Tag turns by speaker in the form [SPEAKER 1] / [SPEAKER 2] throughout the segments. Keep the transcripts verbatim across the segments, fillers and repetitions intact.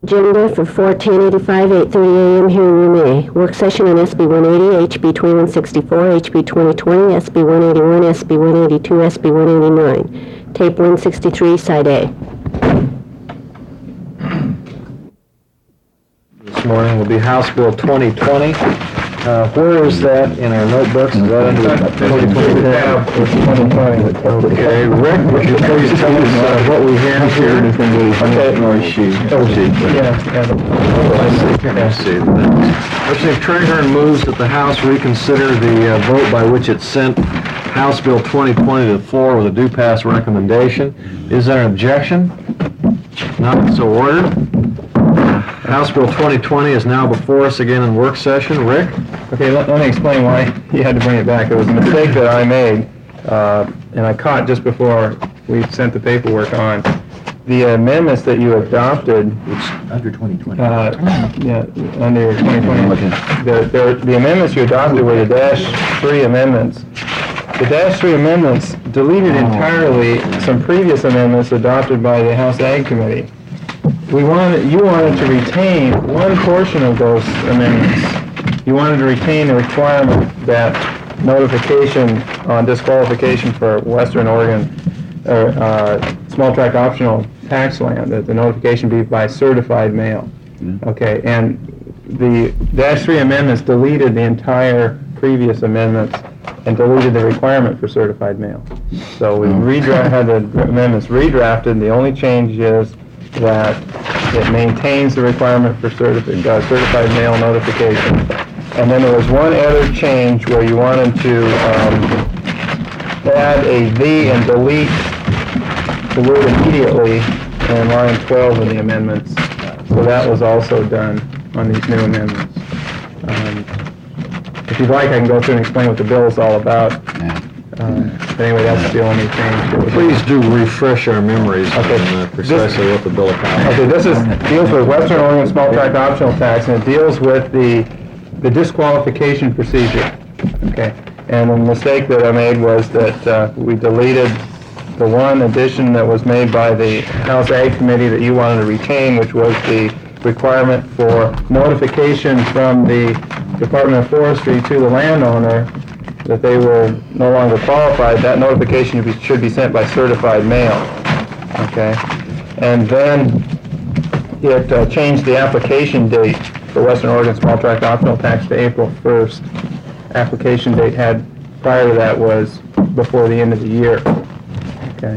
[SPEAKER 1] Agenda for four ten eighty-five, eight thirty a m here in Room A. Work session on S B one eighty, H B twenty-one sixty-four, H B twenty twenty, S B one eighty-one, S B one eighty-two, S B one eighty-nine. Tape one sixty-three, Side A.
[SPEAKER 2] This morning will be House Bill twenty twenty. Uh, where is that in our notebooks? Is that under twenty twenty tab? Okay, Rick, would you please tell us uh, what we have here? Okay. Oh, gee. Yeah. I see. Representative Trahern moves that the House reconsider the uh, vote by which it sent House Bill twenty twenty to the floor with a do pass recommendation. Is there an objection? Not so ordered. House Bill twenty twenty is now before us again in work session. Rick?
[SPEAKER 3] Okay, let, let me explain why you had to bring it back. It was a mistake that I made, uh, and I caught just before we sent the paperwork on. The amendments that you adopted...
[SPEAKER 4] It's under twenty twenty.
[SPEAKER 3] Uh, yeah, under twenty twenty. The, the, the amendments you adopted were the dash three amendments. The dash three amendments deleted entirely some previous amendments adopted by the House Ag Committee. We wanted, you wanted to retain one portion of those amendments. You wanted to retain the requirement that notification on disqualification for Western Oregon or uh, small tract optional tax land, that the notification be by certified mail. Mm-hmm. Okay, and the dash three amendments deleted the entire previous amendments and deleted the requirement for certified mail. So we redra- had the amendments redrafted. The only change is that it maintains the requirement for certifi- uh, certified mail notification. And then there was one other change where you wanted to um, add a "the" and delete the word "immediately" in line twelve of the amendments. So that was also done on these new amendments. Um, if you'd like, I can go through and explain what the bill is all about. Uh, but anyway, that's the only change.
[SPEAKER 2] Please do refresh our memories okay. on uh, precisely this, what the bill accomplishes.
[SPEAKER 3] Okay, this is, deals with Western Oregon small tract optional tax, and it deals with the the disqualification procedure. Okay, and the mistake that I made was that uh, we deleted the one addition that was made by the House Ag Committee that you wanted to retain, which was the requirement for notification from the Department of Forestry to the landowner that they were no longer qualified. That notification should be, should be sent by certified mail. Okay, and then it uh, changed the application date for Western Oregon small tract optional tax to April first. Application date had prior to that was before the end of the year. Okay.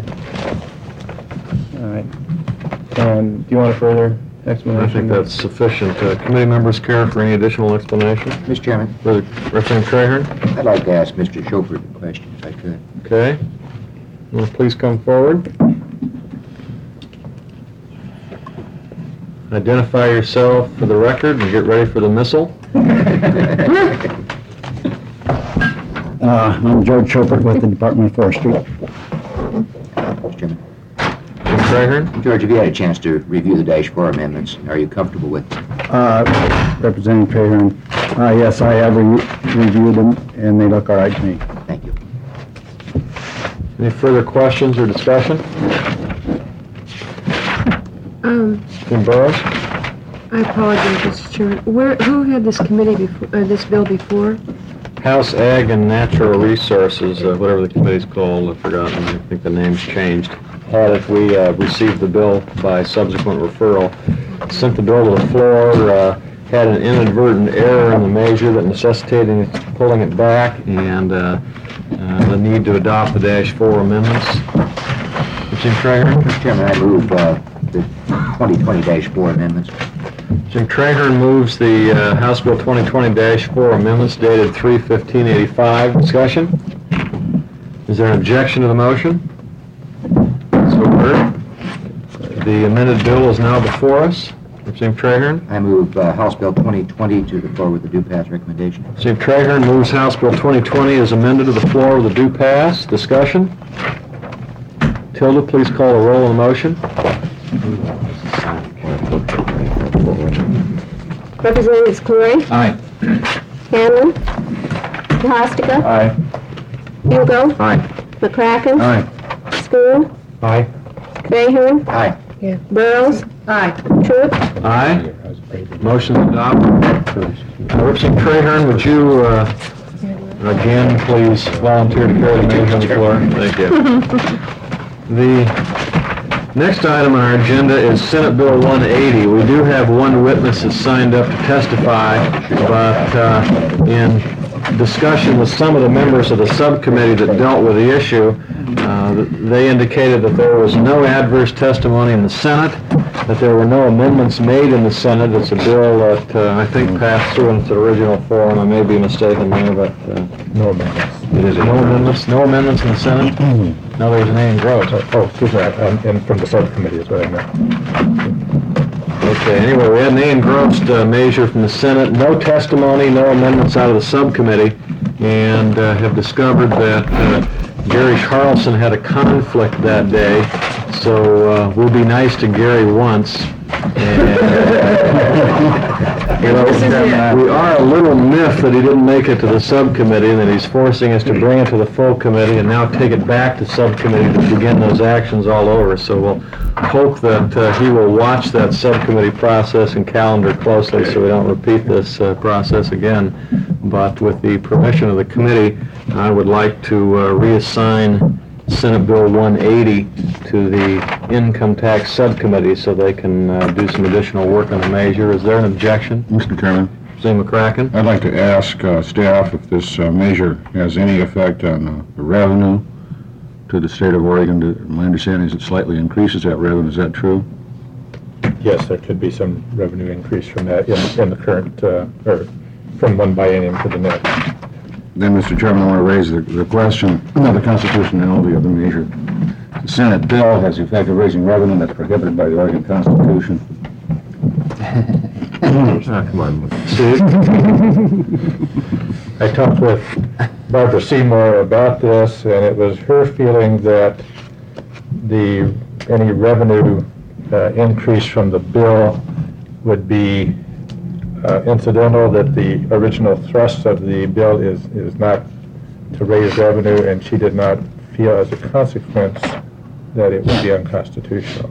[SPEAKER 3] All right. And do you want a further explanation?
[SPEAKER 2] I think that's sufficient. Uh, committee members care for any additional explanation?
[SPEAKER 4] Mister Chairman.
[SPEAKER 2] Representative Trahern?
[SPEAKER 4] I'd like to ask Mister Chopard a question, if I could.
[SPEAKER 2] Okay. Well, please come forward. Identify yourself for the record and get ready for the missile.
[SPEAKER 5] uh, I'm George Chopard with the Department of Forestry.
[SPEAKER 4] Mister Chairman.
[SPEAKER 2] Jim Trahern?
[SPEAKER 4] George, have you had a chance to review the dash four amendments? Are you comfortable with them?
[SPEAKER 5] Uh, Representative Trahern, uh, yes, I have re- reviewed them, and they look all right to me.
[SPEAKER 4] Thank you.
[SPEAKER 2] Any further questions or discussion?
[SPEAKER 6] Um,
[SPEAKER 2] Jim Burrows?
[SPEAKER 6] I apologize, Mister Chairman. Where, who had this committee before, uh, this bill before?
[SPEAKER 2] House Ag and Natural Resources, uh, whatever the committee's called, I've forgotten. I think the name's changed. Had if we uh, received the bill by subsequent referral, sent the bill to the floor, uh, had an inadvertent error in the measure that necessitated pulling it back, and uh, uh, the need to adopt the dash four amendments. Jim Trahern?
[SPEAKER 4] Mister Chairman, I move uh, the twenty twenty dash four amendments.
[SPEAKER 2] Jim Trahern moves the uh, House Bill twenty twenty dash four amendments dated three fifteen eighty-five. Discussion? Is there an objection to the motion? So heard. The amended bill is now before us. Jim Trahern?
[SPEAKER 4] I move uh, House Bill twenty twenty to the floor with the due pass recommendation.
[SPEAKER 2] Jim Trahern moves House Bill twenty twenty as amended to the floor with a due pass. Discussion? Tilda, please call the roll on the motion.
[SPEAKER 1] Representatives Clary?
[SPEAKER 2] Aye.
[SPEAKER 1] Hanlon? Costiga?
[SPEAKER 3] Aye.
[SPEAKER 1] Hugo?
[SPEAKER 2] Aye.
[SPEAKER 1] McCracken?
[SPEAKER 2] Aye.
[SPEAKER 1] Schoon?
[SPEAKER 2] Aye.
[SPEAKER 1] Trahern?
[SPEAKER 4] Aye.
[SPEAKER 6] Okay. Burrows? Aye. Troop?
[SPEAKER 2] Aye. Motion adopted. Uh, Representative Trahern, would you, uh, again, please volunteer to carry the measure on the floor? Thank you. The next item on our agenda is Senate Bill one eighty. We do have one witness that's signed up to testify, but uh, in discussion with some of the members of the subcommittee that dealt with the issue, uh, they indicated that there was no adverse testimony in the Senate, that there were no amendments made in the Senate. It's a bill that uh, I think passed through in its original form. I may be mistaken there, but uh,
[SPEAKER 3] No amendments.
[SPEAKER 2] it is no amendments. No amendments in the Senate. No, there was an A in Gross.
[SPEAKER 3] Oh, excuse me, and and from the subcommittee is what I meant.
[SPEAKER 2] Okay. Anyway, we had an A engrossed uh, measure from the Senate. No testimony, no amendments out of the subcommittee, and uh, have discovered that uh, Gary Carlson had a conflict that day. So uh, we'll be nice to Gary once. And, you know, we are a little miffed that he didn't make it to the subcommittee, and that he's forcing us to bring it to the full committee and now take it back to subcommittee to begin those actions all over. So we'll hope that uh, he will watch that subcommittee process and calendar closely so we don't repeat this uh, process again. But with the permission of the committee, I would like to uh, reassign Senate Bill one eighty to the Income Tax Subcommittee so they can uh, do some additional work on the measure. Is there an objection?
[SPEAKER 7] Mister Chairman,
[SPEAKER 2] Senator McCracken?
[SPEAKER 7] I'd like to ask uh, staff if this uh, measure has any effect on uh, the revenue to the state of Oregon. To- My understanding is it slightly increases that revenue. Is that true?
[SPEAKER 3] Yes, there could be some revenue increase from that in, in the current, uh, or from one biennium to the next.
[SPEAKER 7] Then, Mister Chairman, I want to raise the, the question of the constitutionality of the measure. The Senate bill has the effect of raising revenue that's prohibited by the Oregon Constitution.
[SPEAKER 2] Come on, Steve.
[SPEAKER 3] I talked with Barbara Seymour about this, and it was her feeling that the, any revenue uh, increase from the bill would be uh, incidental, that the original thrust of the bill is, is not to raise revenue, and she did not feel as a consequence that it would be unconstitutional.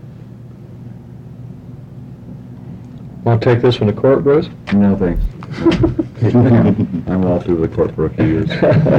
[SPEAKER 2] Want to take this one to court, Bruce?
[SPEAKER 5] No, thanks. I'm all through the court for a few years.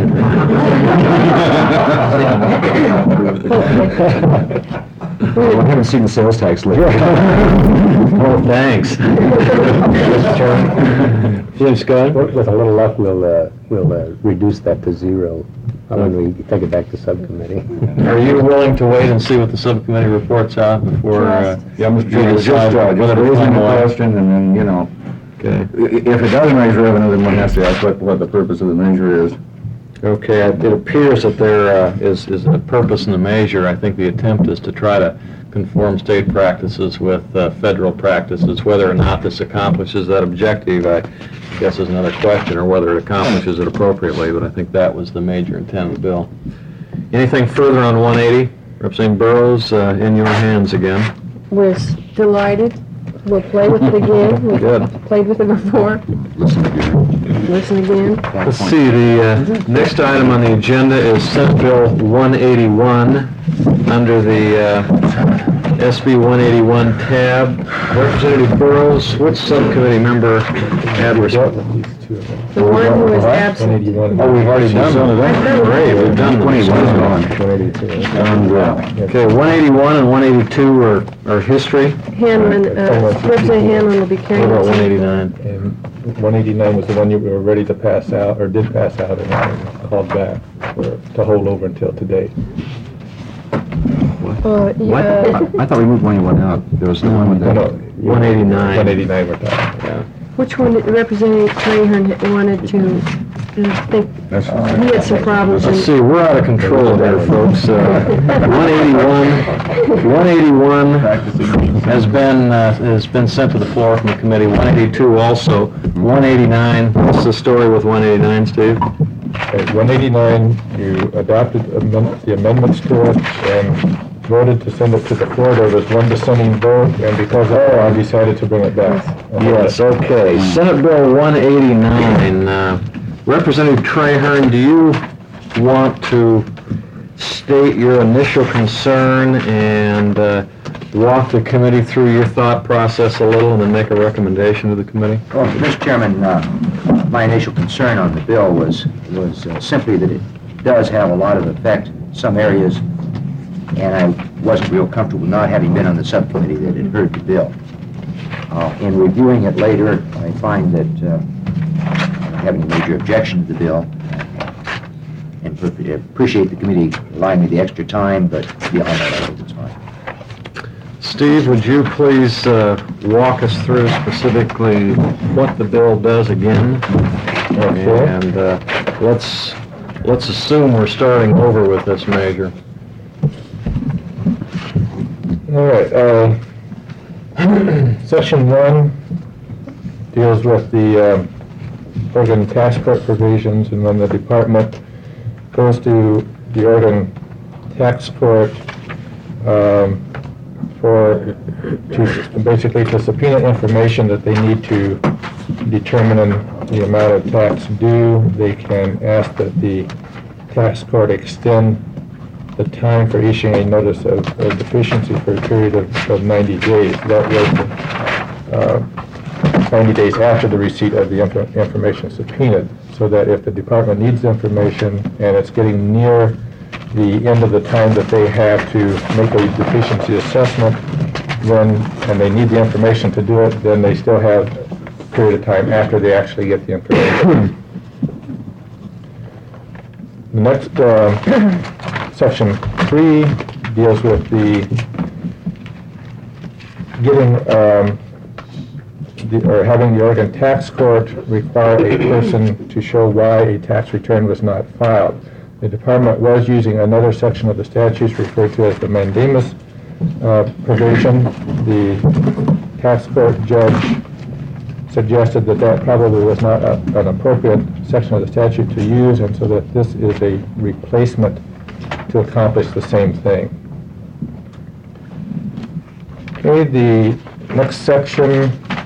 [SPEAKER 5] Well, I haven't seen the sales tax lately.
[SPEAKER 2] Oh, thanks. Mister Chairman. Jim Scott?
[SPEAKER 8] With a little luck, we'll, uh, we'll uh, reduce that to zero uh, when we take it back to subcommittee.
[SPEAKER 2] Are you willing to wait and see what the subcommittee reports out before? uh,
[SPEAKER 7] Yeah, Mister
[SPEAKER 2] you
[SPEAKER 7] Chairman, just,
[SPEAKER 2] decide
[SPEAKER 7] uh,
[SPEAKER 2] whether
[SPEAKER 7] just
[SPEAKER 2] to
[SPEAKER 7] raising the
[SPEAKER 2] finalize?
[SPEAKER 7] question, and then, you know,
[SPEAKER 2] Okay.
[SPEAKER 7] i- if it doesn't raise revenue, then one has to ask what, what the purpose of the measure is.
[SPEAKER 2] Okay, it appears that there uh, is, is a purpose in the measure. I think the attempt is to try to conform state practices with uh, federal practices. Whether or not this accomplishes that objective, I guess is another question, or whether it accomplishes it appropriately, but I think that was the major intent of the bill. Anything further on one eighty? Representative Burrows, uh, in your hands again.
[SPEAKER 6] We're s- delighted. We'll play with it again. We've
[SPEAKER 2] Good.
[SPEAKER 6] played with it before.
[SPEAKER 7] Listen again.
[SPEAKER 6] Listen again.
[SPEAKER 2] Let's see, the uh, next item on the agenda is Senate Bill one eighty-one, under the uh, S B one eighty-one tab. Representative Burrows, which subcommittee member had responsibility?
[SPEAKER 6] The one who is absent.
[SPEAKER 3] one eighty-one.
[SPEAKER 2] Oh, we've already done that. Great, we've done that.
[SPEAKER 7] twenty-one's gone.
[SPEAKER 3] one eighty-two.
[SPEAKER 7] And, uh,
[SPEAKER 2] Okay, one eighty-one and one eighty-two are, are history.
[SPEAKER 6] Hanlon, uh, Representative Hanlon will be
[SPEAKER 2] What
[SPEAKER 6] carrying
[SPEAKER 2] about
[SPEAKER 6] this.
[SPEAKER 2] one eighty-nine?
[SPEAKER 3] And one eighty-nine was the one you were ready to pass out, or did pass out, and then called back for, to hold over until today.
[SPEAKER 6] Uh,
[SPEAKER 5] What?
[SPEAKER 6] yeah,
[SPEAKER 5] I thought we moved one one out. There was no one with
[SPEAKER 3] No,
[SPEAKER 5] that.
[SPEAKER 3] no.
[SPEAKER 2] one eighty-nine.
[SPEAKER 3] one eighty-nine we're talking.
[SPEAKER 2] Yeah.
[SPEAKER 6] Which one did Representative Trahern wanted to, uh, think,
[SPEAKER 7] that's,
[SPEAKER 6] he had some problems
[SPEAKER 2] Let's
[SPEAKER 6] in.
[SPEAKER 2] see, we're out of control here, folks. Uh, one eighty-one, one eighty-one has been, uh, has been sent to the floor from the committee. one eighty-two also. one eighty-nine, what's the story with one eighty-nine, Steve?
[SPEAKER 3] At one eighty-nine, you adopted amend- the amendments to it and voted to send it to the floor. There was one dissenting vote, and because of that, I decided to bring it back.
[SPEAKER 2] Yes, okay. Senate Bill one eighty-nine. Uh, Representative Trahern, do you want to state your initial concern and uh, walk the committee through your thought process a little and then make a recommendation to the committee?
[SPEAKER 4] Well, Mister Chairman, uh, my initial concern on the bill was, was uh, simply that it does have a lot of effect in some areas, and I wasn't real comfortable not having been on the subcommittee that had heard the bill. Uh, in reviewing it later, I find that uh, I don't have any major objection to the bill, and per- appreciate the committee allowing me the extra time, but beyond that, I think it's fine.
[SPEAKER 2] Steve, would you please uh, walk us through specifically what the bill does again?
[SPEAKER 3] Okay.
[SPEAKER 2] And uh, let's, let's assume we're starting over with this measure.
[SPEAKER 3] All right, uh, section one deals with the um, Oregon tax court provisions, and when the department goes to the Oregon tax court um, for, to, basically to subpoena information that they need to determine the amount of tax due, they can ask that the tax court extend the time for issuing a notice of, of deficiency for a period of, of ninety days. That was uh, ninety days after the receipt of the inf- information subpoenaed, so that if the department needs the information and it's getting near the end of the time that they have to make a deficiency assessment, then, and they need the information to do it, then they still have a period of time after they actually get the information. The next uh, section three deals with the getting um, the, or having the Oregon tax court require a person to show why a tax return was not filed. The department was using another section of the statutes referred to as the mandamus uh, provision. The tax court judge suggested that that probably was not a, an appropriate section of the statute to use, and so that this is a replacement to accomplish the same thing. Okay, the next section,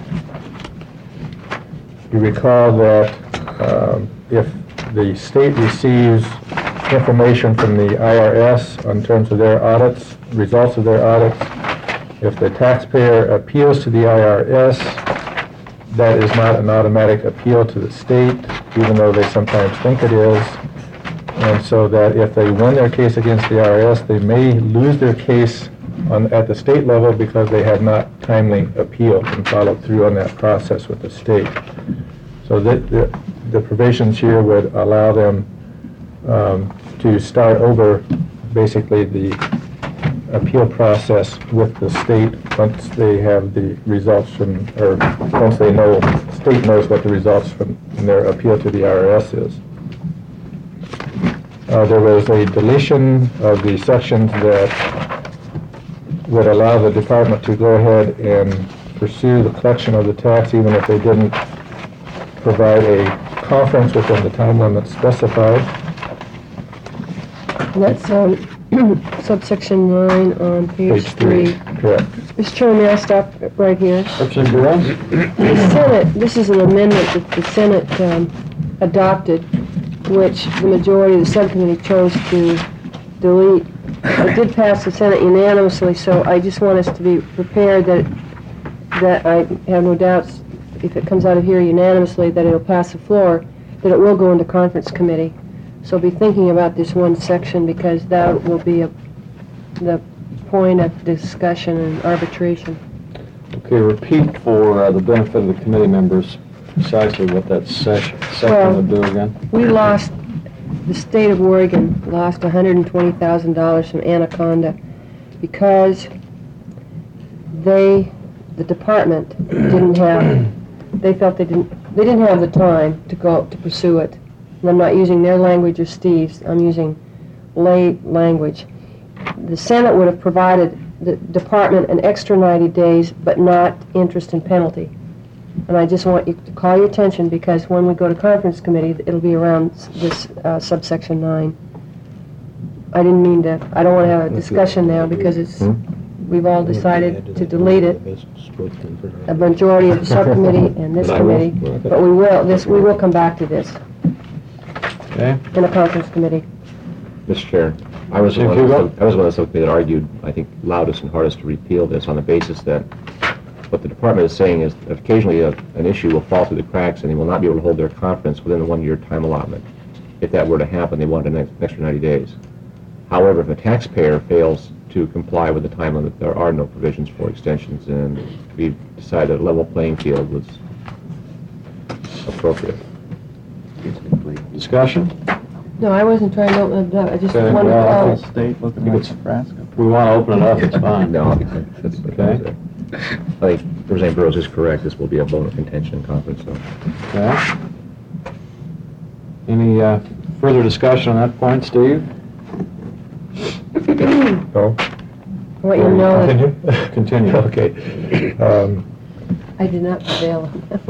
[SPEAKER 3] you recall that um, if the state receives information from the I R S in terms of their audits, results of their audits, if the taxpayer appeals to the I R S, that is not an automatic appeal to the state, even though they sometimes think it is. And so that if they win their case against the I R S, they may lose their case on, at the state level because they have not timely appealed and followed through on that process with the state. So the, the, the provisions here would allow them um, to start over basically the appeal process with the state once they have the results from, or once they know, state knows what the results from their appeal to the I R S is. Uh, there was a deletion of the sections that would allow the department to go ahead and pursue the collection of the tax even if they didn't provide a conference within the time limit specified.
[SPEAKER 6] That's um, subsection nine on page three.
[SPEAKER 3] Correct.
[SPEAKER 6] Mister Chairman, may I stop right here?
[SPEAKER 2] Representative Burrows?
[SPEAKER 6] The Senate, this is an amendment that the Senate um, adopted, which the majority of the subcommittee chose to delete. It did pass the Senate unanimously, so I just want us to be prepared that that I have no doubts, if it comes out of here unanimously, that it'll pass the floor, that it will go into conference committee. So be thinking about this one section, because that will be a, the point of discussion and arbitration.
[SPEAKER 2] Okay, repeat for uh, the benefit of the committee members precisely what that section, section
[SPEAKER 6] Well,
[SPEAKER 2] would do again.
[SPEAKER 6] We lost, the state of Oregon lost one hundred twenty thousand dollars from Anaconda because they, the department, didn't have, they felt they didn't, they didn't have the time to go to pursue it. And I'm not using their language or Steve's, I'm using lay language. The Senate would have provided the department an extra ninety days, but not interest and penalty. And I just want you to call your attention, because when we go to conference committee, it'll be around this uh, subsection nine. I didn't mean to, I don't want to have a discussion now, because it's, we've all decided to delete it, a majority of the subcommittee and this committee, but we will, this, we will come back to this
[SPEAKER 2] Okay,
[SPEAKER 6] in a conference committee.
[SPEAKER 9] Mister Chair, I was the
[SPEAKER 2] Jim
[SPEAKER 9] one,
[SPEAKER 2] Hugo?
[SPEAKER 9] I was one of the subcommittee that argued, I think, loudest and hardest to repeal this on the basis that what the department is saying is that occasionally a, an issue will fall through the cracks and they will not be able to hold their conference within the one-year time allotment. If that were to happen, they want an ex- extra ninety days. However, if a taxpayer fails to comply with the time limit, there are no provisions for extensions, and we decided a level playing field was appropriate.
[SPEAKER 2] Discussion?
[SPEAKER 6] No, I wasn't trying to open it up, I just
[SPEAKER 2] Okay,
[SPEAKER 6] wanted
[SPEAKER 2] well, I
[SPEAKER 6] to
[SPEAKER 2] think-
[SPEAKER 6] call.
[SPEAKER 5] State looking
[SPEAKER 2] like
[SPEAKER 5] Nebraska.
[SPEAKER 2] We want to open it up, it's fine.
[SPEAKER 9] No, that's,
[SPEAKER 2] Okay.
[SPEAKER 9] I think Representative Burrows is correct, this will be a bone of contention conference, so.
[SPEAKER 2] Okay. Any uh, further discussion on that point, Steve?
[SPEAKER 3] No?
[SPEAKER 6] I want you to know that
[SPEAKER 3] Continue?
[SPEAKER 2] Continue.
[SPEAKER 3] Okay. Um,
[SPEAKER 6] I did not prevail.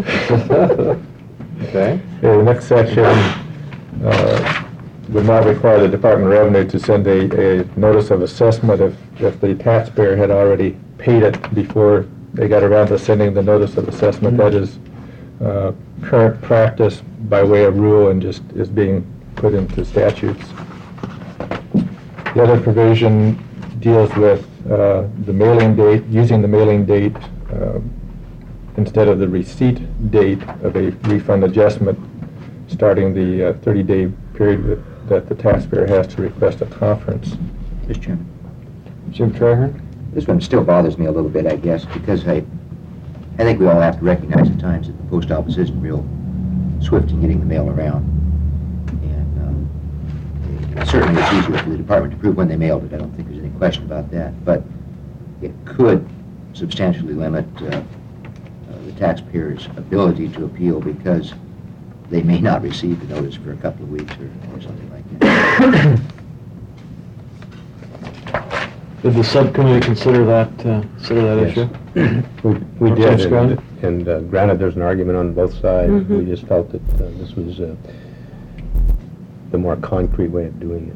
[SPEAKER 2] Okay.
[SPEAKER 3] Okay, the next section uh, would not require the Department of Revenue to send a, a notice of assessment if, if the taxpayer had already paid it before they got around to sending the notice of assessment. That is uh, current practice by way of rule and just is being put into statutes. The other provision deals with uh, the mailing date, using the mailing date uh, instead of the receipt date of a refund adjustment, starting the thirty-day period that- that the taxpayer has to request a conference.
[SPEAKER 4] Mister Chairman,
[SPEAKER 2] Jim Trahern?
[SPEAKER 4] this one still bothers me a little bit, I guess, because I, I think we all have to recognize at times that the post office isn't real swift in getting the mail around. And um, certainly it's easier for the department to prove when they mailed it. I don't think there's any question about that. But it could substantially limit uh, uh, the taxpayer's ability to appeal because they may not receive the notice for a couple of weeks or, or something like that.
[SPEAKER 2] Did the subcommittee consider that, uh, consider that
[SPEAKER 8] Yes.
[SPEAKER 2] issue?
[SPEAKER 8] We we
[SPEAKER 2] Representative
[SPEAKER 8] did,
[SPEAKER 2] Scott?
[SPEAKER 8] and- and uh, granted, there's an argument on both sides.
[SPEAKER 6] Mhm.
[SPEAKER 8] We just felt that uh, this was uh, the more concrete way of doing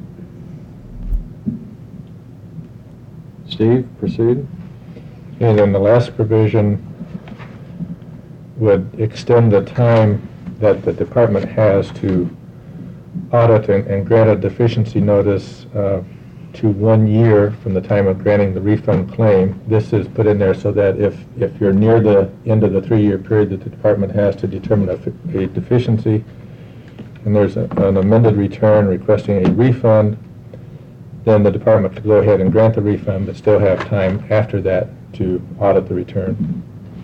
[SPEAKER 8] it.
[SPEAKER 2] Steve, proceed.
[SPEAKER 3] And then the last provision would extend the time that the department has to audit and, and grant a deficiency notice uh, to one year from the time of granting the refund claim. This is put in there so that if, if you're near the end of the three-year period that the department has to determine a, fi- a deficiency, and there's a, an amended return requesting a refund, then the department could go ahead and grant the refund, but still have time after that to audit the return.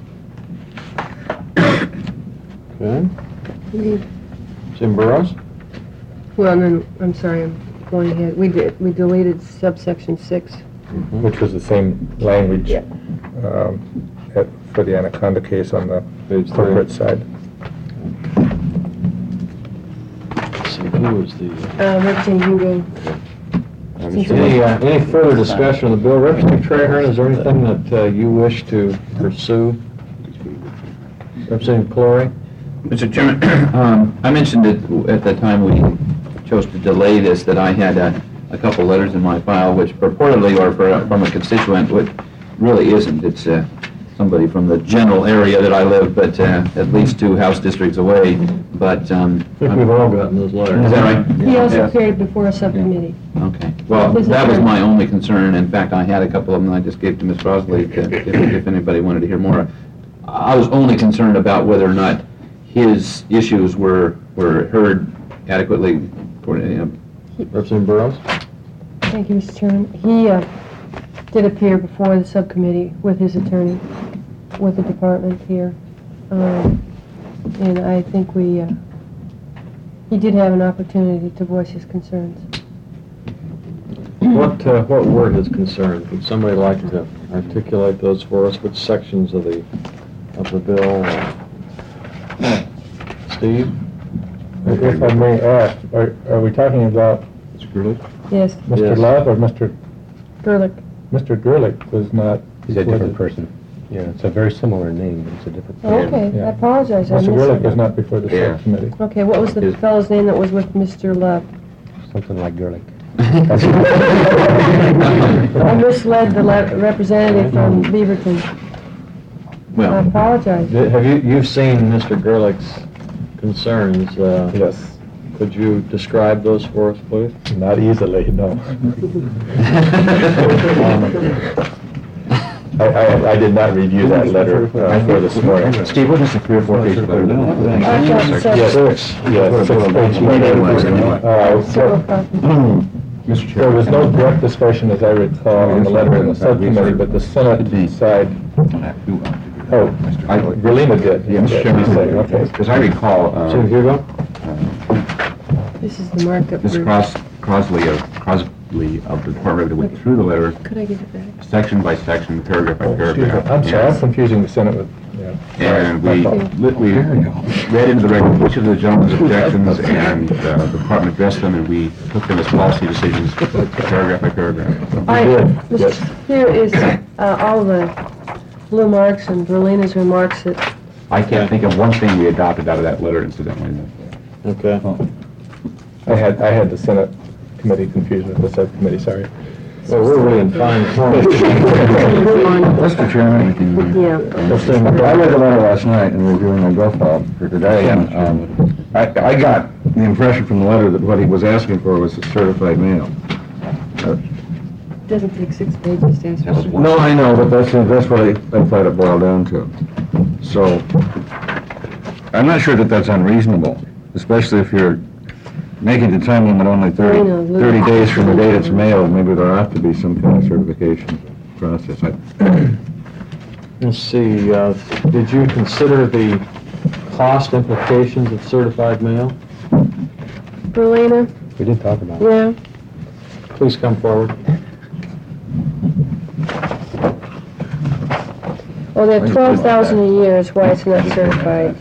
[SPEAKER 2] Okay. Jim Burrows?
[SPEAKER 6] Well, then, I'm sorry, I'm going ahead. We did, we deleted subsection six.
[SPEAKER 3] Which was the same language
[SPEAKER 6] Yeah.
[SPEAKER 3] um, at- for the Anaconda case on the
[SPEAKER 2] Page three.
[SPEAKER 3] corporate side.
[SPEAKER 2] Let's see, who was the...
[SPEAKER 6] Uh, Representative Hugo.
[SPEAKER 2] Any, uh, any further discussion on the bill? Representative Trahern, is there anything that uh, you wish to pursue? Representative Clory?
[SPEAKER 10] Mister Chairman, um, I mentioned it at the time we chose to delay this, that I had a, a couple letters in my file which purportedly are for, from a constituent, which really isn't. It's uh, somebody from the general area that I live, but uh, at least two house districts away. But um,
[SPEAKER 2] I think we've all gotten those letters.
[SPEAKER 10] Is that right?
[SPEAKER 6] He also
[SPEAKER 10] Yeah.
[SPEAKER 6] appeared before a subcommittee.
[SPEAKER 10] Okay. Well,
[SPEAKER 6] His
[SPEAKER 10] that was
[SPEAKER 6] attorney.
[SPEAKER 10] my only concern. In fact, I had a couple of them that I just gave to Miz Rosley to, if, if anybody wanted to hear more. I was only concerned about whether or not his issues were were heard adequately. For, you know,
[SPEAKER 2] Representative Burrows?
[SPEAKER 6] Thank you, Mister Chairman. He uh, did appear before the subcommittee with his attorney, with the department here. Um, And I think we, uh, he did have an opportunity to voice his concerns.
[SPEAKER 2] What, uh, what were his concerns? Would somebody like to articulate those for us? Which sections of the, of the bill? Steve?
[SPEAKER 3] If I may ask, are, are we talking about
[SPEAKER 2] Mister Gurley?
[SPEAKER 6] Yes,
[SPEAKER 3] Mister
[SPEAKER 2] Yes.
[SPEAKER 3] Love or Mister,
[SPEAKER 6] Gerlich.
[SPEAKER 3] Mister Gurlick was not?
[SPEAKER 8] He's a
[SPEAKER 3] was
[SPEAKER 8] different
[SPEAKER 3] it-
[SPEAKER 8] person. Yeah, it's a very similar name, but it's a different
[SPEAKER 6] Oh,
[SPEAKER 8] person.
[SPEAKER 6] okay, I
[SPEAKER 3] Yeah.
[SPEAKER 6] apologize, I
[SPEAKER 3] Mister
[SPEAKER 6] missed
[SPEAKER 3] Gurlick was
[SPEAKER 6] it.
[SPEAKER 3] not before the
[SPEAKER 9] Yeah.
[SPEAKER 3] subcommittee.
[SPEAKER 6] Okay, what was the
[SPEAKER 9] His-
[SPEAKER 6] fellow's name that was with Mister Love?
[SPEAKER 8] Something like Gerlich.
[SPEAKER 6] I misled the le- representative from Beaverton. I
[SPEAKER 10] well,
[SPEAKER 6] apologize.
[SPEAKER 2] Have you, you've seen Mister Gurlick's concerns, uh,
[SPEAKER 3] Yes.
[SPEAKER 2] Could you describe those for us, please?
[SPEAKER 3] Not easily, no. I, I, I did not review that letter uh, for this morning.
[SPEAKER 9] Steve, what is the three or four page letter?
[SPEAKER 6] I've got seven.
[SPEAKER 3] Yes, yes, six page letter. Uh, so-
[SPEAKER 9] Mister
[SPEAKER 3] There was no direct discussion, as I recall, on the letter in the subcommittee, but the Senate side, oh,
[SPEAKER 9] I-
[SPEAKER 3] Verlina did.
[SPEAKER 9] Yes,
[SPEAKER 3] Yeah,
[SPEAKER 9] Chairman.
[SPEAKER 3] she said, okay.
[SPEAKER 9] As I recall, uh,
[SPEAKER 2] Jim Hugo?
[SPEAKER 6] This is the markup.
[SPEAKER 9] Miz
[SPEAKER 6] for-
[SPEAKER 9] Cros- Crosley of, Crosley of the Department of Revenue went through the letter,
[SPEAKER 6] Could I get it back?
[SPEAKER 9] section by section, paragraph by
[SPEAKER 3] Excuse me,
[SPEAKER 9] paragraph.
[SPEAKER 3] I'm sorry, I'm
[SPEAKER 9] And-
[SPEAKER 3] confusing the Senate with, yeah.
[SPEAKER 9] And
[SPEAKER 3] My
[SPEAKER 9] we,
[SPEAKER 3] fault.
[SPEAKER 9] li- we read into the record each of the gentleman's objections, and uh, the department addressed them, and we took them as policy decisions, paragraph by paragraph.
[SPEAKER 6] All right,
[SPEAKER 3] did,
[SPEAKER 6] this-
[SPEAKER 3] yes.
[SPEAKER 6] here is uh, all the blue marks and Verlina's remarks that,
[SPEAKER 9] I can't think of one thing we adopted out of that letter incidentally.
[SPEAKER 2] Okay.
[SPEAKER 3] I had, I had the Senate committee confused with the subcommittee, sorry.
[SPEAKER 2] Well, we're really in fine form.
[SPEAKER 7] Mister Chairman,
[SPEAKER 6] yeah.
[SPEAKER 7] I read the letter last night in reviewing my bill file for today, and um, I I got the impression from the letter that what he was asking for was a certified mail. Uh,
[SPEAKER 6] Doesn't take six pages to ask for.
[SPEAKER 7] No, I know, but that's, that's what I, I thought it boiled down to. So, I'm not sure that that's unreasonable, especially if you're making the time limit only thirty,
[SPEAKER 6] I know.
[SPEAKER 7] thirty days from the date it's mailed. Maybe there ought to be some kind of certification process. I-
[SPEAKER 2] Let's see, uh, did you consider the cost implications of certified mail?
[SPEAKER 6] Verlina,
[SPEAKER 8] We did talk about it.
[SPEAKER 6] yeah,
[SPEAKER 2] Please come forward.
[SPEAKER 6] well, they're twelve thousand a year is why it's not certified.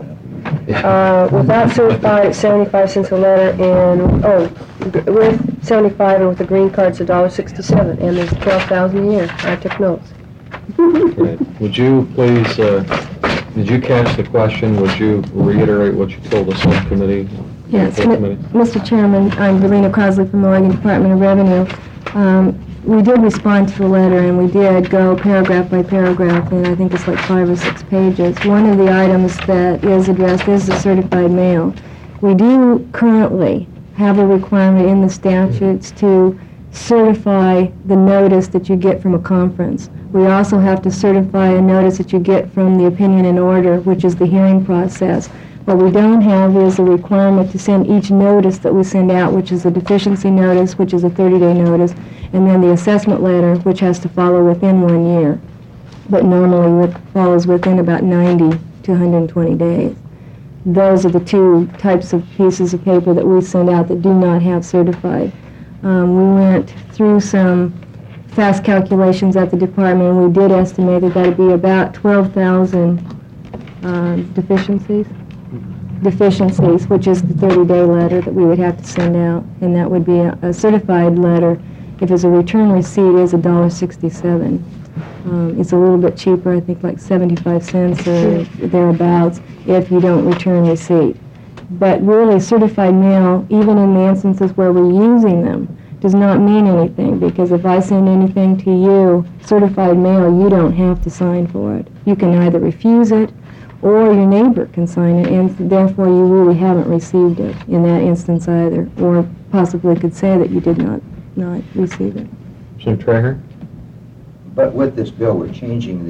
[SPEAKER 6] Uh, without certified, it's seventy-five cents a letter, and, oh, g- with seventy-five and with the green card, it's a dollar sixty-seven, and there's twelve thousand a year. I took notes.
[SPEAKER 2] Okay. Would you please, uh, did you catch the question? Would you reiterate what you told the subcommittee?
[SPEAKER 11] Yes,
[SPEAKER 2] Full committee?
[SPEAKER 11] Mister Chairman, I'm Verlina Crosley from the Oregon Department of Revenue. Um, We did respond to the letter, and we did go paragraph by paragraph, and I think it's like five or six pages. One of the items that is addressed is the certified mail. We do currently have a requirement in the statutes to certify the notice that you get from a conference. We also have to certify a notice that you get from the opinion and order, which is the hearing process. What we don't have is a requirement to send each notice that we send out, which is a deficiency notice, which is a thirty-day notice, and then the assessment letter, which has to follow within one year, but normally it follows within about ninety to one hundred twenty days. Those are the two types of pieces of paper that we send out that do not have certified. Um, we went through some fast calculations at the department, and we did estimate that that'd be about twelve thousand um, deficiencies. deficiencies, which is the thirty-day letter that we would have to send out, and that would be a, a certified letter. If it's a return receipt, it is a dollar sixty-seven. Um, it's a little bit cheaper, I think like seventy-five cents or thereabouts, if you don't return receipt. But really, certified mail, even in the instances where we're using them, does not mean anything, because if I send anything to you, certified mail, you don't have to sign for it. You can either refuse it, or your neighbor can sign it, and therefore you really haven't received it in that instance either, or possibly could say that you did not, not receive it.
[SPEAKER 2] Mister Traeger?
[SPEAKER 4] But with this bill, we're changing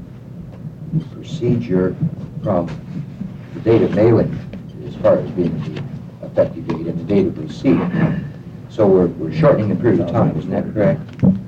[SPEAKER 4] the procedure from the date of mailing as far as being the effective date and the date of receipt. So we're, we're shortening the period of time, isn't that correct?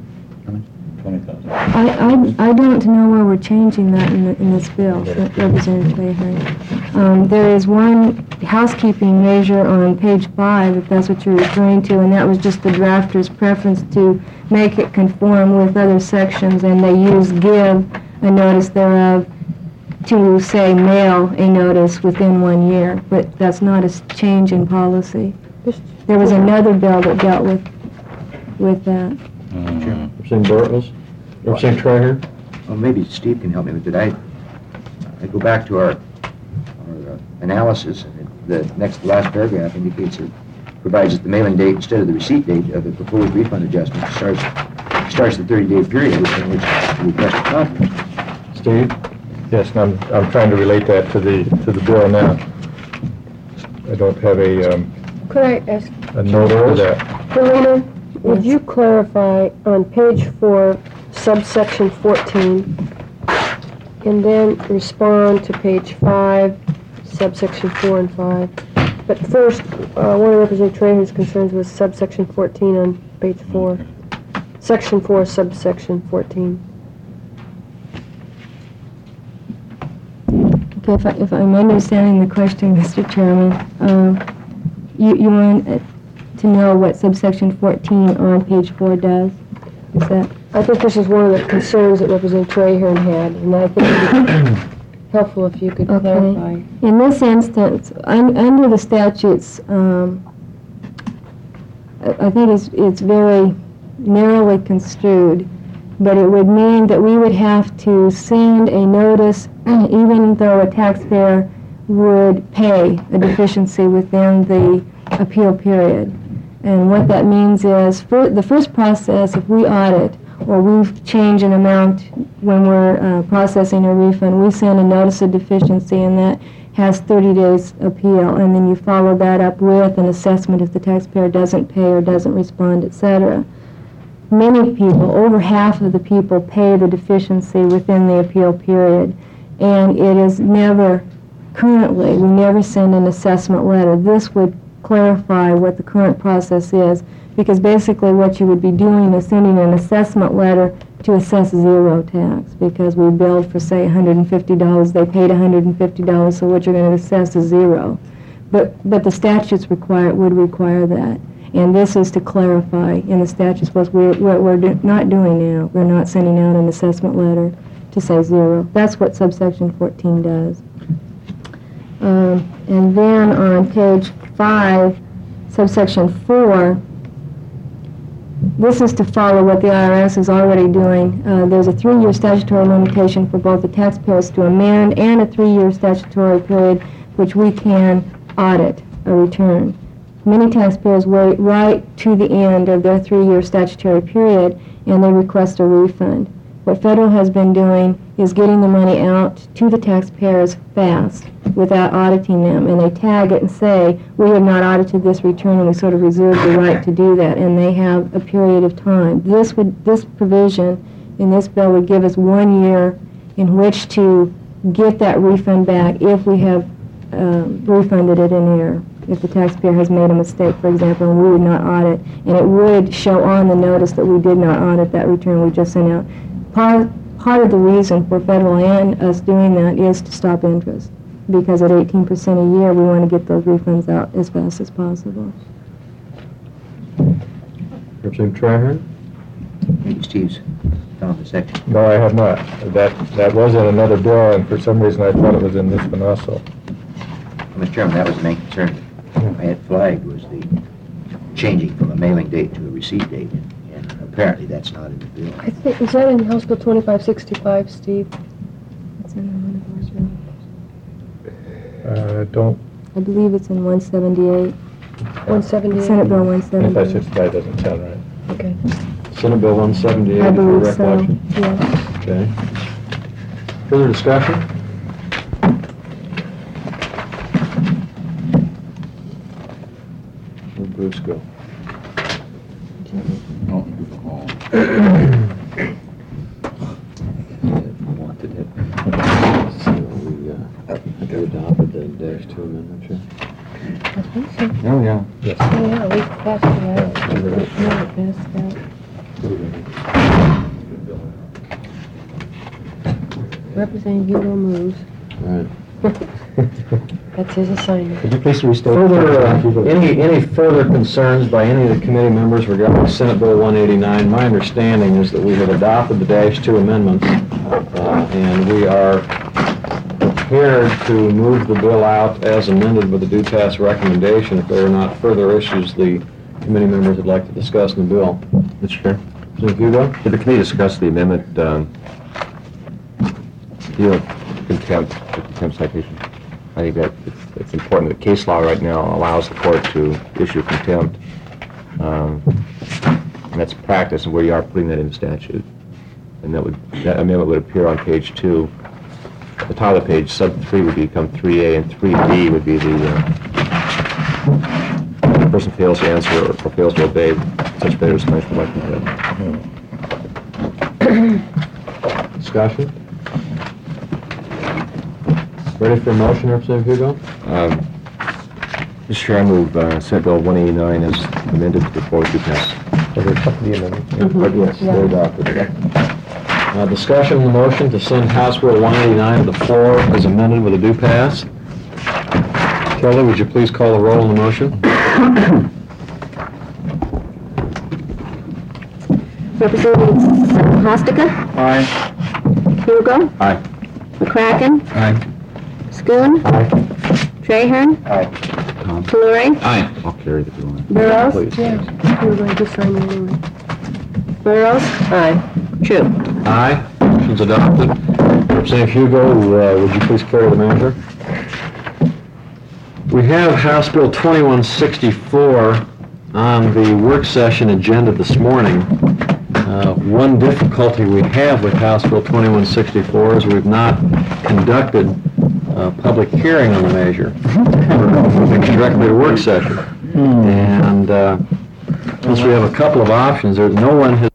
[SPEAKER 11] I, I, I don't know where we're changing that in, the, in this bill, Representative Clay. Um, there is one housekeeping measure on page five, if that's what you're referring to, and that was just the drafter's preference to make it conform with other sections, and they use give a notice thereof to say mail a notice within one year, but that's not a s- change in policy. There was another bill that dealt with, with that.
[SPEAKER 2] Representative Burles? Representative Traeger?
[SPEAKER 4] Well, maybe Steve can help me with it. I, I go back to our, our uh, analysis, and it- the next to last paragraph indicates it provides that the mailing date instead of the receipt date of the proposed refund adjustment starts, starts the thirty-day period in which the request is confirmed.
[SPEAKER 2] Steve?
[SPEAKER 3] Yes, and I'm, I'm trying to relate that to the, to the bill now. I don't have a, um,
[SPEAKER 6] Could I ask,
[SPEAKER 3] A note for that.
[SPEAKER 6] Helena, would you clarify on page four, subsection fourteen, and then respond to page five, subsection four and five? But first, uh, one of Representative Trahan's concerns was subsection fourteen on page four. Section four, subsection fourteen.
[SPEAKER 11] Okay, if, I, if I'm understanding the question, Mister Chairman, um, you, you want uh, to know what subsection fourteen on page four does? Is that?
[SPEAKER 6] I think this is one of the concerns that Representative Trahan had, and I think it would be helpful if you could
[SPEAKER 11] Okay.
[SPEAKER 6] clarify.
[SPEAKER 11] In this instance, un, under the statutes, um, I, I think it's, it's very narrowly construed, but it would mean that we would have to send a notice, even though a taxpayer would pay a deficiency within the appeal period. And what that means is, for the first process, if we audit or we change an amount when we're uh, processing a refund, we send a notice of deficiency, and that has thirty days appeal, and then you follow that up with an assessment if the taxpayer doesn't pay or doesn't respond, et cetera. Many people, over half of the people, pay the deficiency within the appeal period, and it is never, currently, we never send an assessment letter. This would clarify what the current process is, because basically what you would be doing is sending an assessment letter to assess zero tax, because we billed for, say, one hundred fifty dollars, they paid one hundred fifty dollars, so what you're going to assess is zero. But, but the statutes require, would require that. And this is to clarify in the statutes what we're, what we're do, not doing now. We're not sending out an assessment letter to say zero. That's what subsection fourteen does. Um, and then on page five, subsection four, this is to follow what the I R S is already doing. Uh, there's a three-year statutory limitation for both the taxpayers to amend and a three-year statutory period which we can audit a return. Many taxpayers wait right to the end of their three-year statutory period and they request a refund. What federal has been doing is getting the money out to the taxpayers fast without auditing them, and they tag it and say, we have not audited this return, and we sort of reserve the right to do that, and they have a period of time. This would, this provision in this bill would give us one year in which to get that refund back if we have um, refunded it in error. If the taxpayer has made a mistake, for example, and we would not audit, and it would show on the notice that we did not audit that return we just sent out. Part, part of the reason for federal and us doing that is to stop interest, because at eighteen percent a year, we want to get those refunds out as fast as possible.
[SPEAKER 2] Representative Trahan?
[SPEAKER 4] Maybe Steve's found the section.
[SPEAKER 3] No, I have not. That, that was in another bill, and for some reason I thought it was in this one also.
[SPEAKER 4] Well, Mister Chairman, that was the main concern I had flagged, was the changing from a mailing date to a receipt date, and apparently that's not in the bill.
[SPEAKER 6] I think, is that in House Bill twenty-five sixty-five, Steve?
[SPEAKER 11] It's in one of ours,
[SPEAKER 3] Uh, don't,
[SPEAKER 11] I believe it's in one seventy-eight,
[SPEAKER 6] one seventy-eight?
[SPEAKER 11] Senate Bill one
[SPEAKER 3] twenty-five
[SPEAKER 11] seventy-eight.
[SPEAKER 3] sixty-five doesn't sound right.
[SPEAKER 6] Okay.
[SPEAKER 2] Senate Bill one seventy-eight,
[SPEAKER 11] I
[SPEAKER 2] for
[SPEAKER 11] believe so,
[SPEAKER 2] recollection.
[SPEAKER 11] yes.
[SPEAKER 2] Okay. Further discussion? Where'd Bruce go?
[SPEAKER 8] Wanted it. So we, uh, we adopted the dash two amendment, sure.
[SPEAKER 6] I think so.
[SPEAKER 7] Oh, yeah.
[SPEAKER 3] Yes.
[SPEAKER 6] Oh, yeah, we passed it out. We we passed it out. Representative Hugo moves.
[SPEAKER 8] Right.
[SPEAKER 6] That's his assignment.
[SPEAKER 8] Could you please restate?
[SPEAKER 2] Further, uh, any, any further concerns by any of the committee members regarding Senate Bill one eighty-nine? My understanding is that we have adopted the dash two amendments, uh, and we are prepared to move the bill out as amended with the due task recommendation if there are not further issues the committee members would like to discuss in the bill.
[SPEAKER 9] Mister Chair,
[SPEAKER 2] Mister Hugo?
[SPEAKER 9] did the committee discuss the amendment, um, deal with contempt, the contempt citation? I think that it's, it's important that case law right now allows the court to issue contempt. Um, and that's practice, and we are putting that in the statute. And that would, that amendment would appear on page two. At the top of the page, sub three would become three A, and three B would be the, uh, person fails to answer or or fails to obey such failure is punishable by contempt.
[SPEAKER 2] Discussion? Ready for a motion, Representative Hugo?
[SPEAKER 9] Um, Mister Chair, I move uh, Senate Bill one eighty-nine as amended to the floor to pass.
[SPEAKER 8] Does it have to be amended?
[SPEAKER 2] Yes, they're adopted. Uh, discussion on the motion to send House Bill one eighty-nine to the floor as amended with a due pass. Kelly, would you please call the roll on the motion?
[SPEAKER 1] Representative Hostica?
[SPEAKER 2] Aye.
[SPEAKER 1] Hugo?
[SPEAKER 9] Aye.
[SPEAKER 1] McCracken?
[SPEAKER 7] Aye.
[SPEAKER 1] Schoon?
[SPEAKER 2] Aye.
[SPEAKER 1] Trahern?
[SPEAKER 4] Aye.
[SPEAKER 1] Fleury?
[SPEAKER 10] Aye.
[SPEAKER 9] I'll carry the bill on.
[SPEAKER 1] Burrows?
[SPEAKER 2] Please.
[SPEAKER 6] Yeah, we're going to sign it anyway.
[SPEAKER 1] Burrows?
[SPEAKER 6] Aye.
[SPEAKER 1] True.
[SPEAKER 2] Aye. Motion's adopted. Representative Hugo, uh, would you please carry the measure? We have House Bill twenty-one sixty-four on the work session agenda this morning. Uh, One difficulty we have with House Bill twenty-one sixty-four is we've not conducted a public hearing on the measure. We're moving directly to work session. And uh, since we have a couple of options, there's no one has